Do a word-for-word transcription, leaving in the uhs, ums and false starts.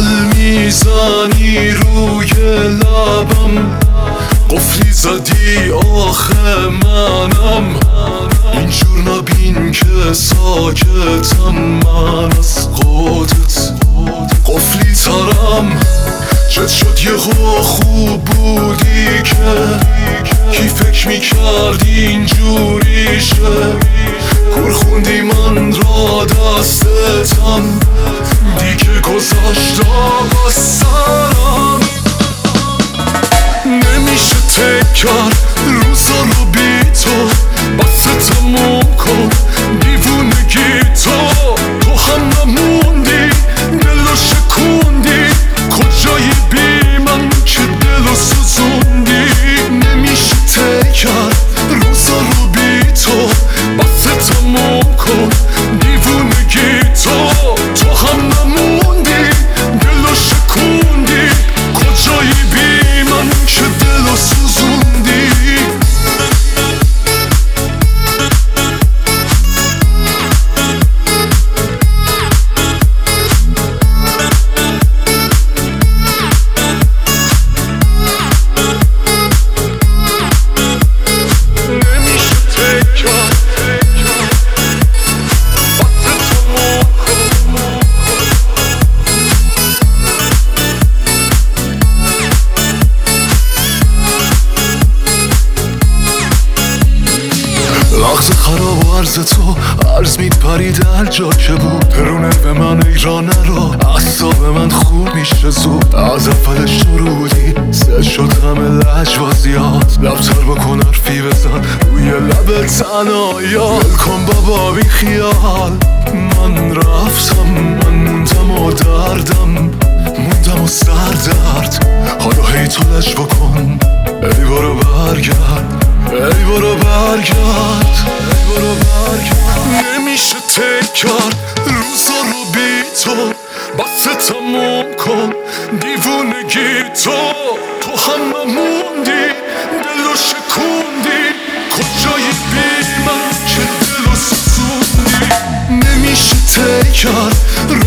گل میزنی روی لبم، قفلی زدی آخه منم اینجور نبین که ساکتم من از خودت قفلی ترم. چت شد یهو خوب بودی که کی فکر میکرد اینجوریشه، کور خوندی من را دستتم دیگه گذاشتم از سرم. نمیشه تکر روزا رو بی تو، بس تموم کن دیوونگی تو. تو هم نموندی دلو شکوندی، کجایی بی من که دلو سوزوندی. نمیشه تکر روزا رو بی تو، بس تموم کن دیوونگی تو. تو هم نموندی دلو شکوندی، کجایی بی من که دلو سوزوندی. لحظه خراب و عرض تو عرض میپری در جا که بود، پرونه به من ایرانه رو اعصاب من خوب میشه زود. از اول شروعی سه شد همه لجوازیات، لبتر بکن حرفی بزن روی لب تنهاییات. ول کن بابا بی خیال من رفتم، من موندم و دردم موندم و سر درد. حالا هی تو لج بکن ای برو برگرد، ای برو برگرد، ای برو برگرد. نمیشه تکر روزا رو بی تو، بس تموم کن دیوونگی تو. تو هم نموندی دلو شکوندی، کجایی بی من که دلو سوزوندی. نمیشه تکر